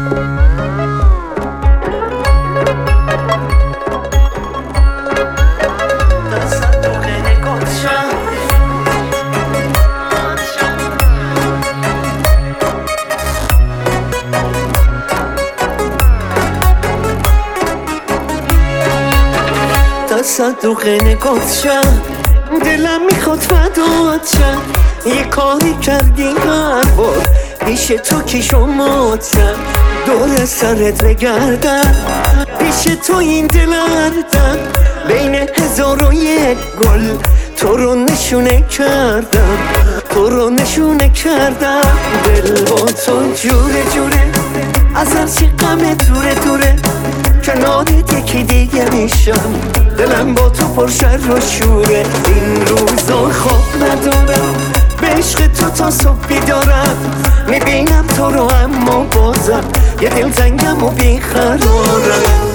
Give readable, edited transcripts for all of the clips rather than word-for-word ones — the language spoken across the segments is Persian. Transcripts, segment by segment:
صندوق نگاتشم دلم میخواد فدات شم یه کاری کردی هر بار پیش تو که شماتم دور سرت بگردم پیش تو این دلردم بین 1001 گل تو رو نشونه کردم تو رو نشونه کردم دل با تو جوره جوره از هرچی غم دوره دوره کنارت یکی دیگه میشم دلم با تو پر شر و شوره این روزا خواب ندارم به عشق تو تا صبح بیدارم میبینم تو رو اما بازم یه دل زنگم و بیقرارم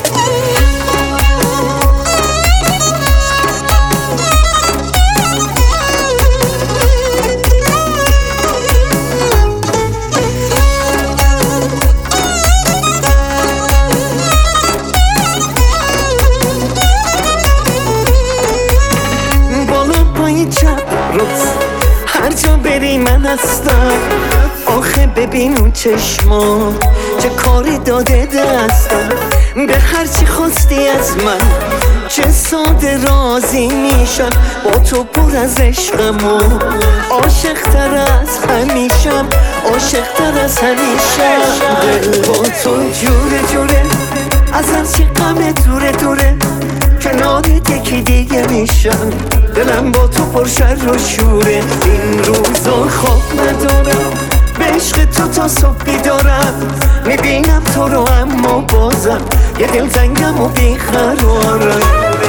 هر جا بری من هستم آخه ببین اون چشما چه کاری داده دستم به هرچی خواستی از من چه ساده راضی میشم با تو پر از عشقم و عاشق تر از همیشم عاشق تر از همیشه دل با تو جوره جوره از هرچی غم دوره دوره کنارت یکی دیگه میشم دلم با تو پر شر و شوره این روزا خواب ندارم به عشق تو تا صبح بیدارم میبینم تو رو اما بازم یه دل زنگم و بیقرارم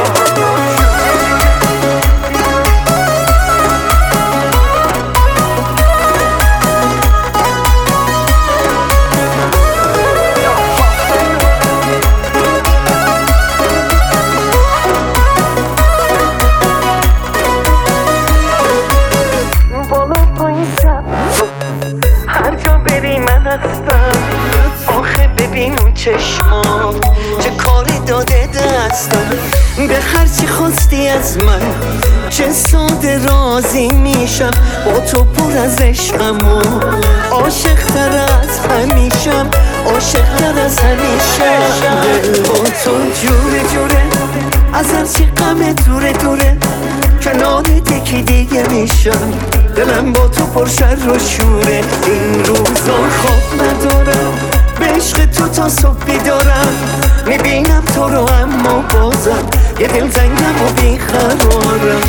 آخه ببین اون چشما چه کاری داده دستم به هرچی خواستی از من چه ساده راضی میشم با تو پر از عشقم و عاشق تر از همیشم عاشق تر از همیشه دل با تو جوره جوره از هرچی غم دوره دوره کنارت یکی دیگه میشم دلم با تو پر شر و شوره این روزا خواب ندارم به عشق تو تا صبح بیدارم میبینم تو رو اما بازم یه دل زنگم و بیقرارم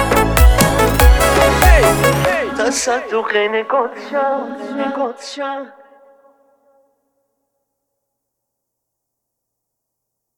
تصدق نگاتشم